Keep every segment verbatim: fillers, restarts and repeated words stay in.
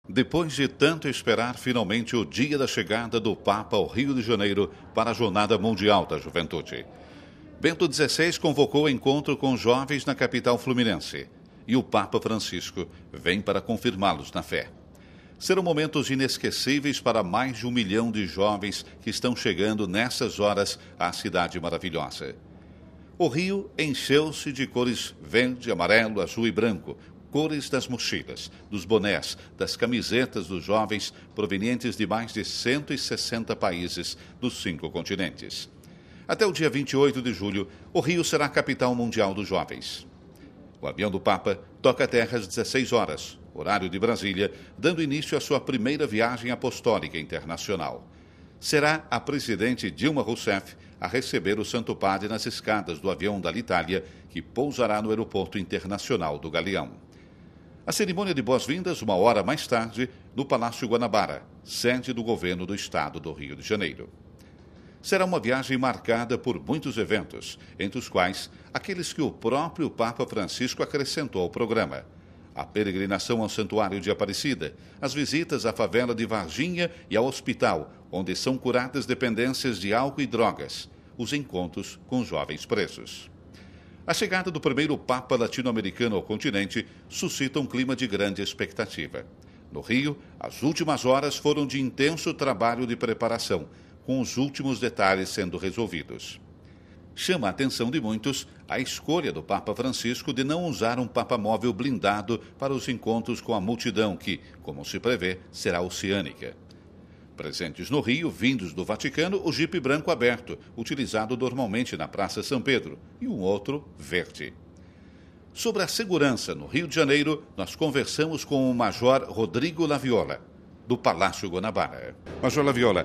Depois de tanto esperar, finalmente o dia da chegada do Papa ao Rio de Janeiro para a Jornada Mundial da Juventude. Bento dezesseis convocou o encontro com jovens na capital fluminense e o Papa Francisco vem para confirmá-los na fé. Serão momentos inesquecíveis para mais de um milhão de jovens que estão chegando nessas horas à cidade maravilhosa. O Rio encheu-se de cores verde, amarelo, azul e branco, cores das mochilas, dos bonés, das camisetas dos jovens provenientes de mais de cento e sessenta países dos cinco continentes. Até o dia vinte e oito de julho, o Rio será a capital mundial dos jovens. O avião do Papa toca a terra às dezesseis horas, horário de Brasília, dando início à sua primeira viagem apostólica internacional. Será a presidente Dilma Rousseff a receber o Santo Padre nas escadas do avião da Itália, que pousará no Aeroporto Internacional do Galeão. A cerimônia de boas-vindas, uma hora mais tarde, no Palácio Guanabara, sede do governo do estado do Rio de Janeiro. Será uma viagem marcada por muitos eventos, entre os quais aqueles que o próprio Papa Francisco acrescentou ao programa. A peregrinação ao Santuário de Aparecida, as visitas à favela de Varginha e ao hospital, onde são curadas dependências de álcool e drogas, os encontros com jovens presos. A chegada do primeiro Papa latino-americano ao continente suscita um clima de grande expectativa. No Rio, as últimas horas foram de intenso trabalho de preparação, com os últimos detalhes sendo resolvidos. Chama a atenção de muitos a escolha do Papa Francisco de não usar um papamóvel blindado para os encontros com a multidão que, como se prevê, será oceânica. Presentes no Rio, vindos do Vaticano, o jipe branco aberto, utilizado normalmente na Praça São Pedro, e um outro verde. Sobre a segurança no Rio de Janeiro, nós conversamos com o Major Rodrigo Laviola, do Palácio Guanabara. Major Laviola,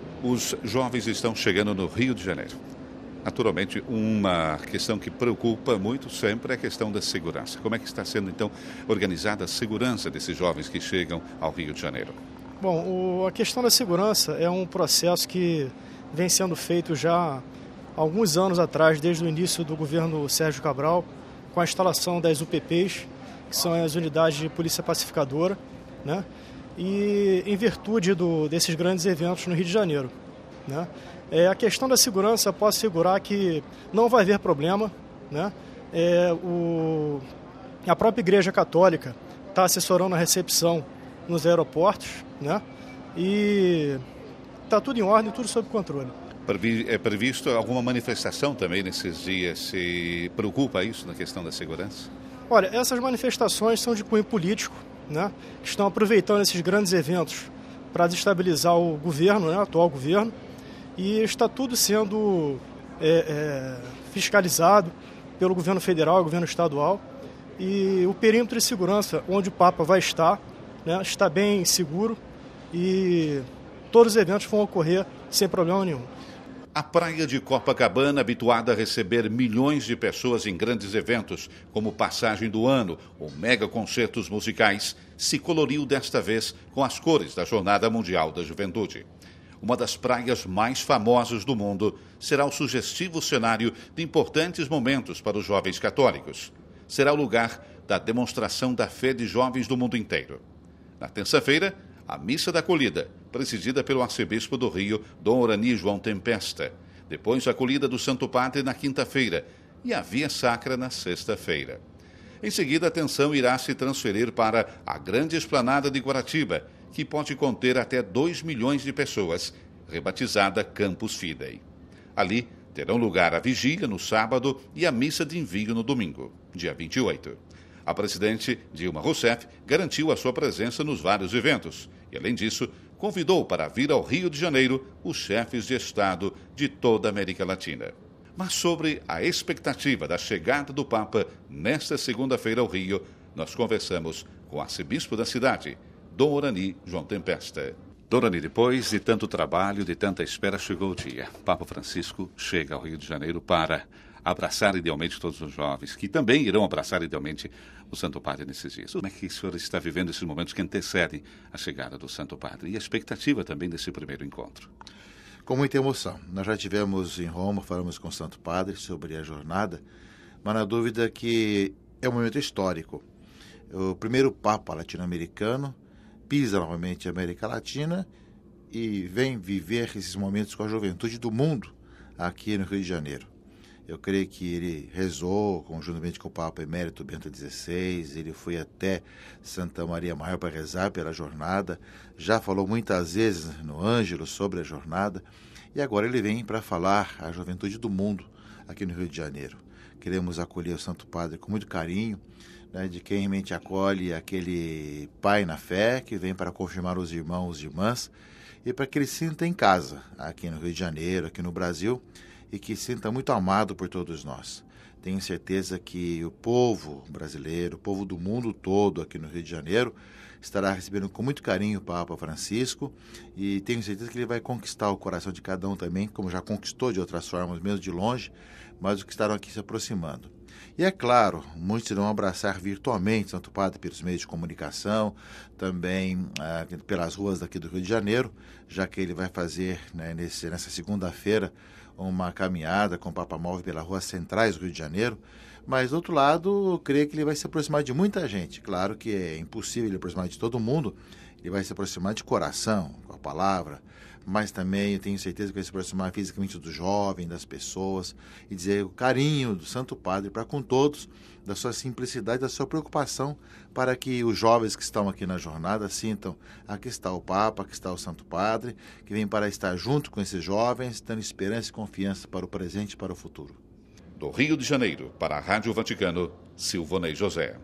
os jovens estão chegando no Rio de Janeiro. Naturalmente, uma questão que preocupa muito sempre é a questão da segurança. Como é que está sendo, então, organizada a segurança desses jovens que chegam ao Rio de Janeiro? Bom, o, a questão da segurança é um processo que vem sendo feito já há alguns anos atrás, desde o início do governo Sérgio Cabral, com a instalação das U P Ps, que são as unidades de polícia pacificadora, né? E em virtude do, desses grandes eventos no Rio de Janeiro, né? É, a questão da segurança, eu posso assegurar que não vai haver problema, né? É, o, a própria Igreja Católica está assessorando a recepção nos aeroportos, né? E está tudo em ordem, tudo sob controle. É previsto alguma manifestação também nesses dias? Se preocupa isso na questão da segurança? Olha, essas manifestações são de cunho político, né? Estão aproveitando esses grandes eventos para desestabilizar o governo, né? O atual governo, e está tudo sendo é, é, fiscalizado pelo governo federal e governo estadual, e o perímetro de segurança onde o Papa vai estar, né, está bem seguro e todos os eventos vão ocorrer sem problema nenhum. A praia de Copacabana, habituada a receber milhões de pessoas em grandes eventos, como Passagem do Ano ou mega concertos musicais, se coloriu desta vez com as cores da Jornada Mundial da Juventude. Uma das praias mais famosas do mundo será o sugestivo cenário de importantes momentos para os jovens católicos. Será o lugar da demonstração da fé de jovens do mundo inteiro. Na terça-feira, a Missa da Acolhida, presidida pelo arcebispo do Rio, Dom Orani João Tempesta. Depois, a acolhida do Santo Padre na quinta-feira e a Via Sacra na sexta-feira. Em seguida, a atenção irá se transferir para a grande esplanada de Guaratiba, que pode conter até dois milhões de pessoas, rebatizada Campus Fidei. Ali terão lugar a vigília no sábado e a missa de envio no domingo, dia vinte e oito. A presidente Dilma Rousseff garantiu a sua presença nos vários eventos e, além disso, convidou para vir ao Rio de Janeiro os chefes de Estado de toda a América Latina. Mas sobre a expectativa da chegada do Papa nesta segunda-feira ao Rio, nós conversamos com o arcebispo da cidade, Dom Orani João Tempesta. Dom Orani, depois de tanto trabalho, de tanta espera, chegou o dia. Papa Francisco chega ao Rio de Janeiro para abraçar idealmente todos os jovens, que também irão abraçar idealmente o Santo Padre nesses dias. Como é que o senhor está vivendo esses momentos que antecedem a chegada do Santo Padre e a expectativa também desse primeiro encontro? Com muita emoção. Nós já tivemos em Roma, falamos com o Santo Padre sobre a jornada, mas na dúvida que é um momento histórico. O primeiro Papa latino-americano pisa novamente a América Latina e vem viver esses momentos com a juventude do mundo aqui no Rio de Janeiro. Eu creio que ele rezou conjuntamente com o Papa Emérito Bento dezesseis, ele foi até Santa Maria Maior para rezar pela jornada, já falou muitas vezes no Ângelo sobre a jornada, e agora ele vem para falar à juventude do mundo aqui no Rio de Janeiro. Queremos acolher o Santo Padre com muito carinho, né, de quem realmente acolhe aquele pai na fé que vem para confirmar os irmãos e irmãs e para que ele se sinta em casa aqui no Rio de Janeiro, aqui no Brasil, e que se sinta muito amado por todos nós. Tenho certeza que o povo brasileiro, o povo do mundo todo aqui no Rio de Janeiro, estará recebendo com muito carinho o Papa Francisco e tenho certeza que ele vai conquistar o coração de cada um também, como já conquistou de outras formas, mesmo de longe, mas os que estarão aqui se aproximando. E é claro, muitos irão abraçar virtualmente Santo Padre pelos meios de comunicação, também ah, pelas ruas daqui do Rio de Janeiro, já que ele vai fazer, né, nesse, nessa segunda-feira uma caminhada com o Papa Móvel pelas ruas centrais do Rio de Janeiro. Mas, do outro lado, eu creio que ele vai se aproximar de muita gente. Claro que é impossível ele aproximar de todo mundo, ele vai se aproximar de coração, com a palavra, mas também eu tenho certeza que vai se aproximar fisicamente dos jovens, das pessoas, e dizer o carinho do Santo Padre para com todos, da sua simplicidade, da sua preocupação, para que os jovens que estão aqui na jornada sintam, aqui está o Papa, aqui está o Santo Padre, que vem para estar junto com esses jovens, dando esperança e confiança para o presente e para o futuro. Do Rio de Janeiro, para a Rádio Vaticano, Silvonei José.